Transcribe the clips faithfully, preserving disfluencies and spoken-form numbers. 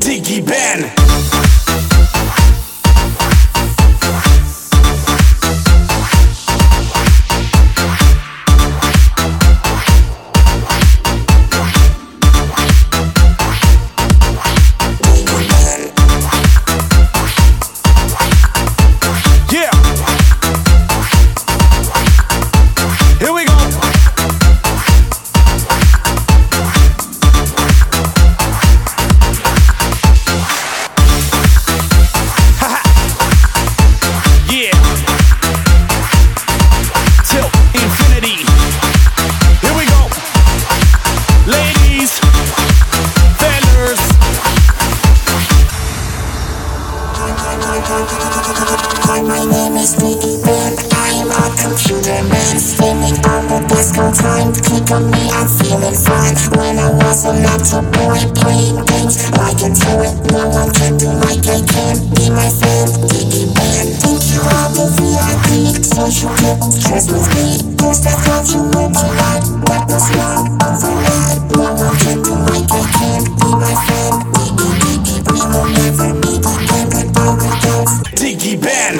Diggy Ben. My name is Diggy Ben. I am a computer man, spending all the disco time. Click on me, I'm feeling fine. When I was a little boy, playing games like a toy. No one can do like I can. Be my friend, Diggy Ben. Thank you all the V I P, social kittens, Christmas Eve. There's that thought you were polite, that was wrong, overnight. No one can do like I can. Be my friend, Diggy, Diggy. We will never be dependent on the ghost. Diggy Ben.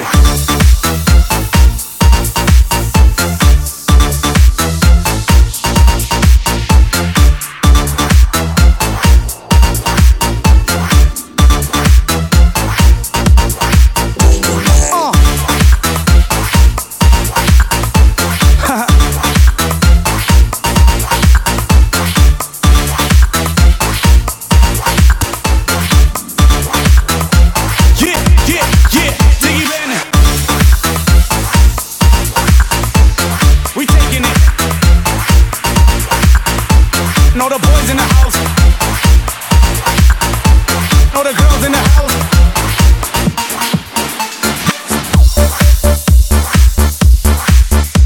Know the boys in the house, know the girls in the house.